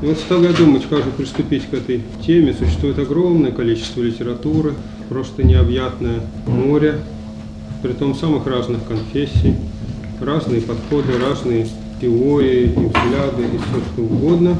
И вот стал я думать, как же приступить к этой теме. Существует огромное количество литературы, просто необъятное море, притом самых разных конфессий, разные подходы, разные теории и взгляды, и все что угодно.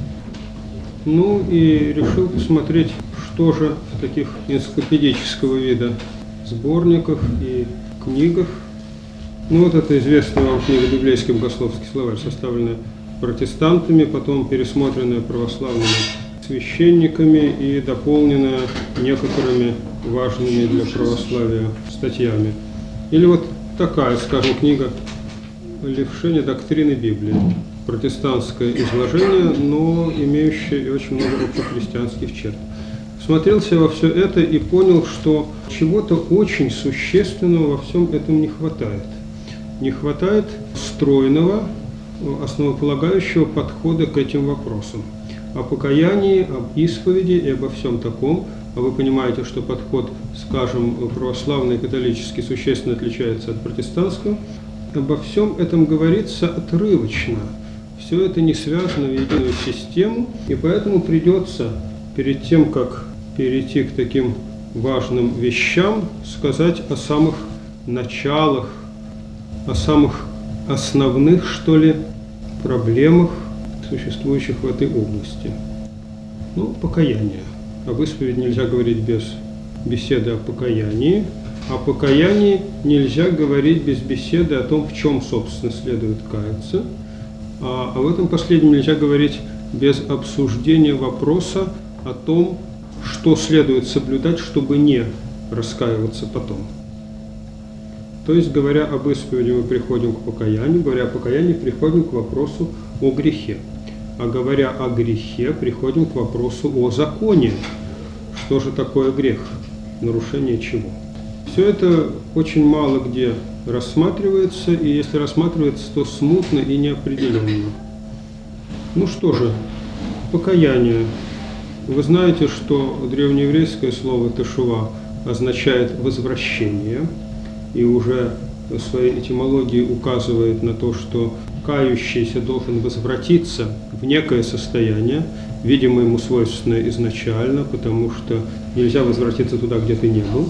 Ну и решил посмотреть, что же в таких энциклопедического вида сборниках и книгах. Ну вот это известная вам книга «Библейский богословский словарь», составленная протестантами, потом пересмотренная православными священниками и дополненная некоторыми важными для православия статьями. Или вот такая, скажем, книга «Левшение доктрины Библии». Протестантское изложение, но имеющее очень много общехристианских черт. Смотрелся во все это и понял, что чего-то очень существенного во всем этом не хватает. Не хватает стройного, основополагающего подхода к этим вопросам. О покаянии, об исповеди и обо всем таком. А вы понимаете, что подход, скажем, православный и католический существенно отличается от протестантского. Обо всем этом говорится отрывочно. Все это не связано в единую систему, и поэтому придется, перед тем, как перейти к таким важным вещам, сказать о самых началах, о самых основных, что ли, проблемах, существующих в этой области. Ну, покаяние. Об исповеди нельзя говорить без беседы о покаянии. О покаянии нельзя говорить без беседы о том, в чем, собственно, следует каяться. А в этом последнем нельзя говорить без обсуждения вопроса о том, что следует соблюдать, чтобы не раскаиваться потом. То есть, говоря об исповеди, мы приходим к покаянию, говоря о покаянии, приходим к вопросу о грехе. А говоря о грехе, приходим к вопросу о законе. Что же такое грех? Нарушение чего? Все это очень мало где рассматривается, и если рассматривается, то смутно и неопределенно. Ну что же, покаяние. Вы знаете, что древнееврейское слово «тешува» означает «возвращение», и уже в своей этимологии указывает на то, что кающийся должен возвратиться в некое состояние, видимо, ему свойственное изначально, потому что нельзя возвратиться туда, где ты не был.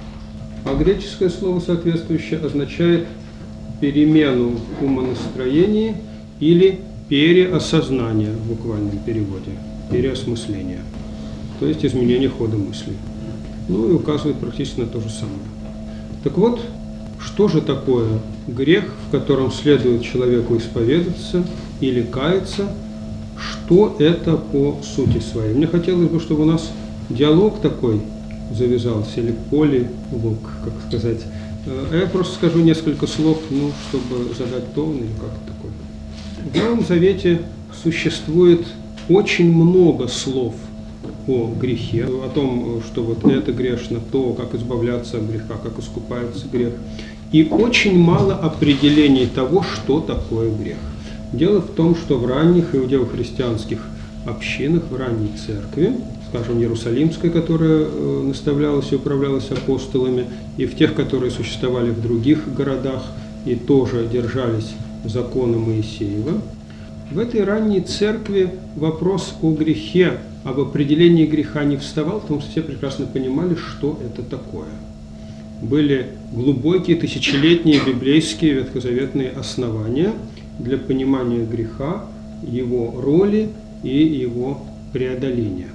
А греческое слово соответствующее означает перемену в умонастроении или переосознание в буквальном переводе, переосмысление, то есть изменение хода мысли. Ну и указывает практически на то же самое. Так вот, что же такое грех, в котором следует человеку исповедаться или каяться? Что это по сути своей? Мне хотелось бы, чтобы у нас диалог такой завязался, или полилог, как сказать. Я просто скажу несколько слов, чтобы задать тон или как-то такое. В Новом Завете существует очень много слов о грехе, о том, что вот это грешно, то, как избавляться от греха, как искупается грех. И очень мало определений того, что такое грех. Дело в том, что в ранних иудео-христианских общинах, в ранней церкви, скажем, Иерусалимской, которая наставлялась и управлялась апостолами, и в тех, которые существовали в других городах и тоже держались закона Моисеева, в этой ранней церкви вопрос о грехе, об определении греха не вставал, потому что все прекрасно понимали, что это такое. Были глубокие, тысячелетние библейские ветхозаветные основания для понимания греха, его роли и его преодоления.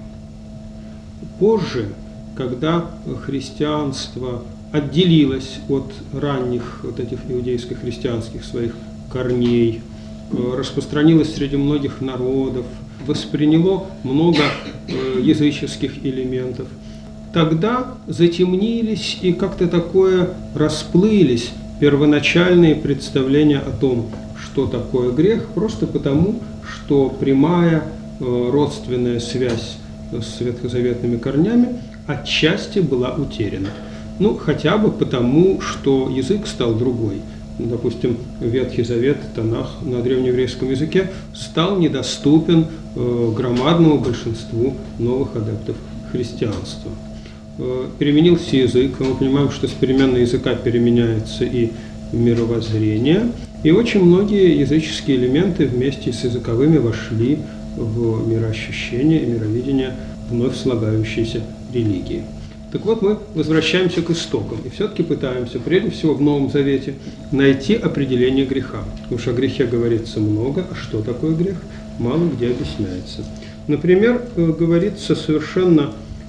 Позже, когда христианство отделилось от ранних вот этих иудейско-христианских своих корней, распространилось среди многих народов, восприняло много языческих элементов, тогда затемнились и как-то такое расплылись первоначальные представления о том, что такое грех, просто потому, что прямая родственная связь с ветхозаветными корнями отчасти была утеряна. Хотя бы потому, что язык стал другой. Допустим, Ветхий Завет, Танах на древнееврейском языке стал недоступен громадному большинству новых адептов христианства. Переменился язык, мы понимаем, что с переменой языка переменяется и мировоззрение, и очень многие языческие элементы вместе с языковыми вошли в мироощущение и мировидение вновь слагающейся религии. Так вот, мы возвращаемся к истокам и все-таки пытаемся, прежде всего в Новом Завете, найти определение греха. Потому что о грехе говорится много, а что такое грех, мало где объясняется. Например, говорится совершенно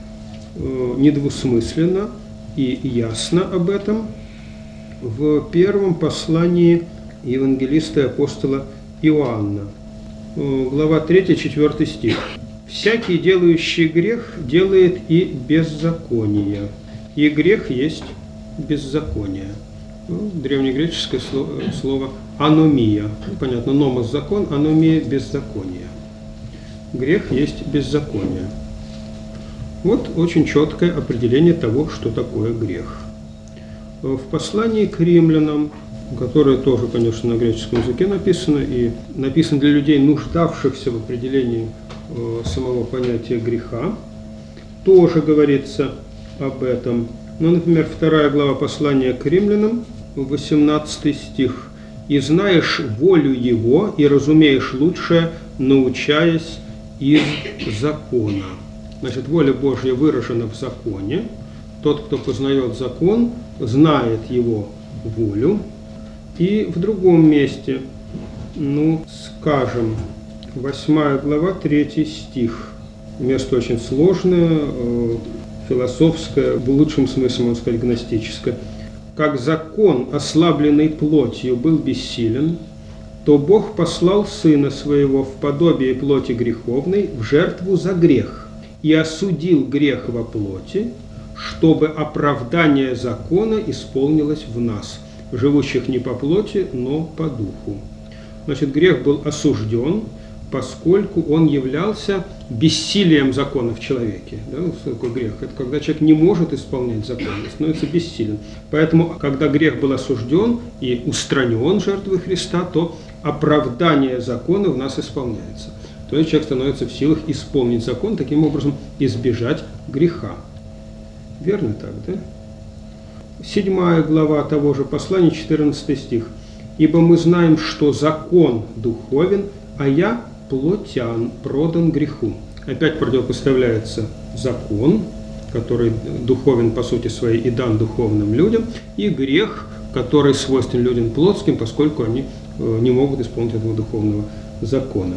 недвусмысленно и ясно об этом в первом послании евангелиста и апостола Иоанна, глава 3, 4 стих. «Всякий, делающий грех, делает и беззаконие, и грех есть беззаконие». Древнегреческое слово «аномия». Понятно, номос – закон, аномия – беззаконие. Грех есть беззаконие. Вот очень четкое определение того, что такое грех. В послании к римлянам, которое тоже, конечно, на греческом языке написано, и написано для людей, нуждавшихся в определении самого понятия греха, тоже говорится об этом. Ну, например, 2 глава послания к римлянам, 18 стих. «И знаешь волю его, и разумеешь лучшее, научаясь из закона». Значит, воля Божья выражена в законе. Тот, кто познает закон, знает его волю. И в другом месте, скажем, 8 глава, 3 стих. Место очень сложное, философское, в лучшем смысле, можно сказать, гностическое. «Как закон, ослабленный плотью, был бессилен, то Бог послал Сына Своего в подобие плоти греховной в жертву за грех и осудил грех во плоти, чтобы оправдание закона исполнилось в нас, живущих не по плоти, но по духу». Значит, грех был осужден, поскольку он являлся бессилием закона в человеке. Да? Что такое грех? Это когда человек не может исполнять закон, становится бессилен. Поэтому, когда грех был осужден и устранен жертвой Христа, то оправдание закона в нас исполняется. То есть человек становится в силах исполнить закон, таким образом избежать греха. Верно так, да? 7 глава того же послания, 14 стих. «Ибо мы знаем, что закон духовен, а я плотян, продан греху». Опять противопоставляется закон, который духовен по сути своей и дан духовным людям, и грех, который свойствен людям плотским, поскольку они не могут исполнить этого духовного закона.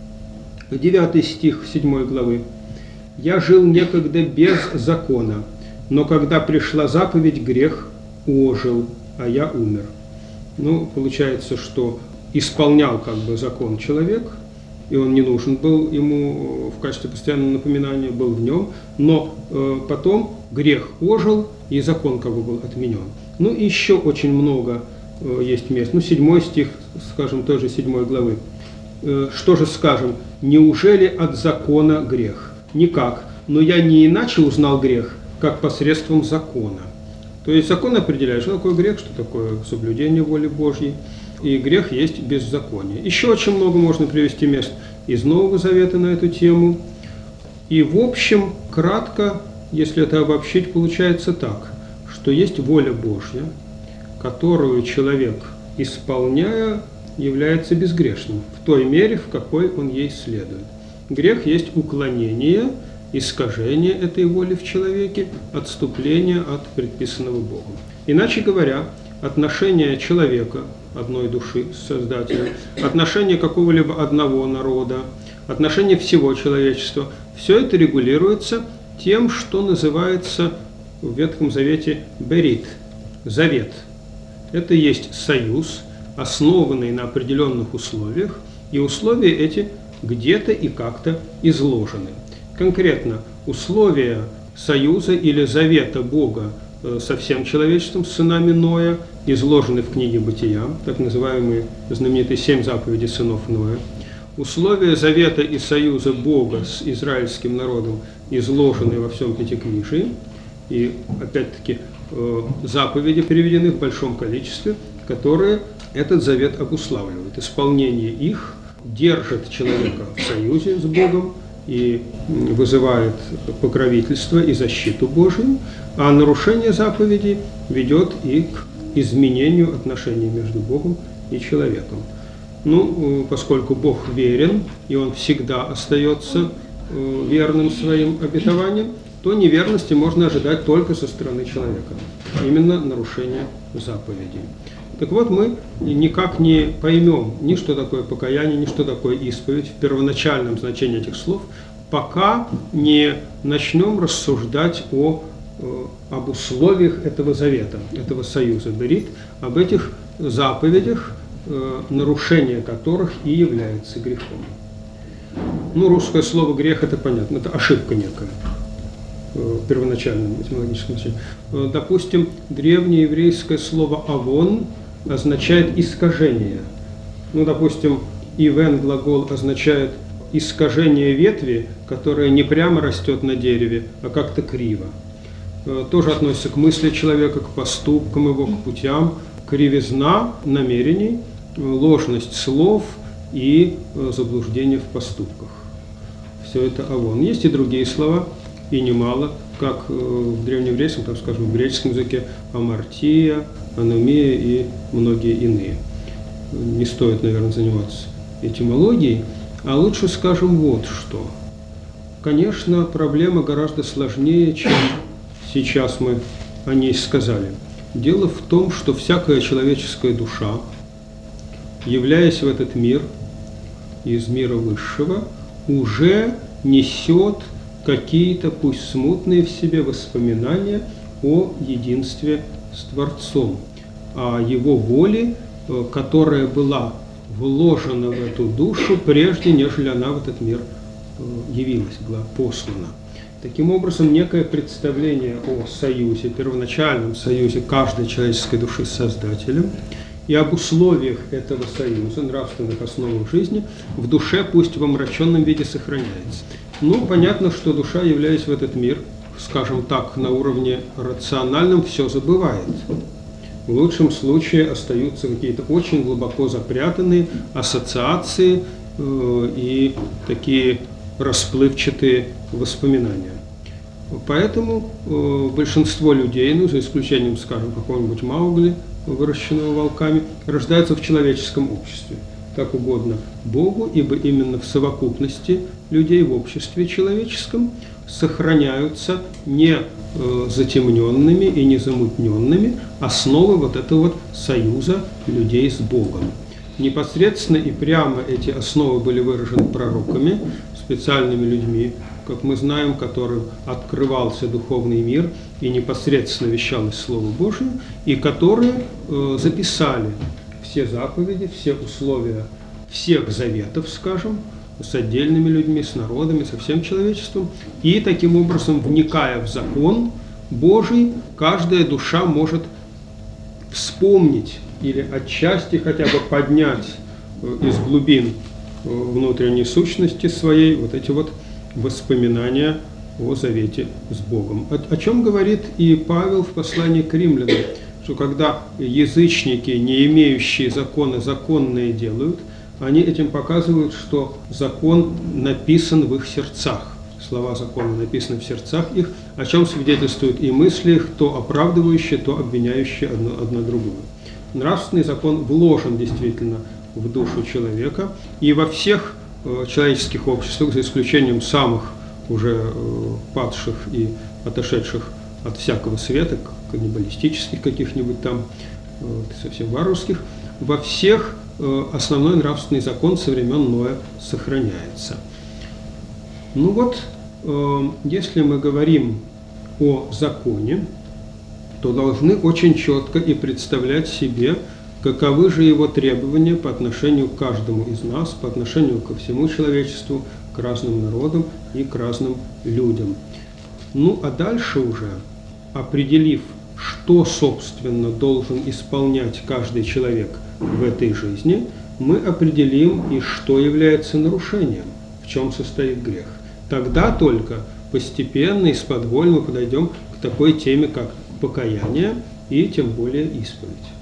9 стих 7 главы. «Я жил некогда без закона, но когда пришла заповедь, грех ожил, а я умер». Получается, что исполнял закон человек, и он не нужен был ему в качестве постоянного напоминания, был в нем, но потом грех ожил, и закон был отменен. И еще очень много есть мест. 7 стих, скажем, той же 7 главы. Что же скажем? «Неужели от закона грех?» Никак. Но я не иначе узнал грех, как посредством закона. То есть закон определяет, что такое грех, что такое соблюдение воли Божьей. И грех есть беззаконие. Еще очень много можно привести мест из Нового Завета на эту тему. И в общем, кратко, если это обобщить, получается так, что есть воля Божья, которую человек, исполняя, является безгрешным в той мере, в какой он ей следует. Грех есть уклонение, искажение этой воли в человеке, отступление от предписанного Богом. Иначе говоря, отношение человека, одной души с Создателем, отношение какого-либо одного народа, отношение всего человечества, все это регулируется тем, что называется в Ветхом Завете берит, завет. Это есть союз, основанный на определенных условиях, и условия эти где-то и как-то изложены. Конкретно, условия союза или завета Бога со всем человечеством, с сынами Ноя, изложены в книге Бытия, так называемые знаменитые 7 заповедей сынов Ноя. Условия завета и союза Бога с израильским народом изложены во всем Пятикнижии, и опять-таки заповеди приведены в большом количестве, которые этот завет обуславливает. Исполнение их держит человека в союзе с Богом и вызывает покровительство и защиту Божию, а нарушение заповедей ведет и к изменению отношений между Богом и человеком. Ну, поскольку Бог верен, и Он всегда остается верным своим обетованиям, то неверности можно ожидать только со стороны человека, именно нарушение заповедей. Так вот, мы никак не поймем ни что такое покаяние, ни что такое исповедь в первоначальном значении этих слов, пока не начнем рассуждать об условиях этого завета, этого союза Берит, об этих заповедях, нарушение которых и является грехом. Ну, русское слово «грех» – это понятно, это ошибка некая в первоначальном этимологическом значении. Допустим, древнееврейское слово «авон» означает «искажение». Ну, допустим, «ивен» глагол означает искажение ветви, которая не прямо растет на дереве, а как-то криво. Тоже относится к мысли человека, к поступкам его, к путям, кривизна намерений, ложность слов и заблуждение в поступках. Все это авон. Есть и другие слова, и немало, как в древнееврейском, там, скажем, в греческом языке амартия, аномия и многие иные. Не стоит, наверное, заниматься этимологией, а лучше скажем вот что. Конечно, проблема гораздо сложнее, чем сейчас мы о ней сказали. Дело в том, что всякая человеческая душа, являясь в этот мир из мира высшего, уже несет какие-то, пусть смутные в себе, воспоминания о единстве с Творцом, о Его воле, которая была вложена в эту душу, прежде нежели она в этот мир явилась, была послана. Таким образом, некое представление о союзе, первоначальном союзе каждой человеческой души с Создателем и об условиях этого союза, нравственных основах жизни, в душе, пусть в омраченном виде, сохраняется. Ну, понятно, что душа, являясь в этот мир, скажем так, на уровне рациональном, все забывает. В лучшем случае остаются какие-то очень глубоко запрятанные ассоциации и такие расплывчатые воспоминания. Поэтому большинство людей, ну, за исключением, скажем, какого-нибудь Маугли, выращенного волками, рождаются в человеческом обществе. Как угодно Богу, ибо именно в совокупности людей в обществе человеческом сохраняются не затемненными и не замутненными основы вот этого вот союза людей с Богом. Непосредственно и прямо эти основы были выражены пророками, специальными людьми, как мы знаем, которым открывался духовный мир и непосредственно вещалось Слово Божие, и которые записали все заповеди, все условия всех заветов, скажем, с отдельными людьми, с народами, со всем человечеством. И таким образом, вникая в закон Божий, каждая душа может вспомнить или отчасти хотя бы поднять из глубин внутренней сущности своей вот эти вот воспоминания о завете с Богом. О чем говорит и Павел в послании к римлянам, что когда язычники, не имеющие закона, законные делают, они этим показывают, что закон написан в их сердцах. Слова закона написаны в сердцах их, о чем свидетельствуют и мысли их, то оправдывающие, то обвиняющие одна другую. Нравственный закон вложен действительно в душу человека, и во всех человеческих обществах, за исключением самых уже падших и отошедших от всякого света, каннибалистических каких-нибудь там, совсем варварских, во всех основной нравственный закон со времен Ноя сохраняется. Ну вот, если мы говорим о законе, то должны очень четко и представлять себе, каковы же его требования по отношению к каждому из нас, по отношению ко всему человечеству, к разным народам и к разным людям. Ну а дальше уже, определив, что, собственно, должен исполнять каждый человек в этой жизни, мы определим и что является нарушением, в чем состоит грех. Тогда только постепенно, исподволь мы подойдем к такой теме, как покаяние и тем более исповедь.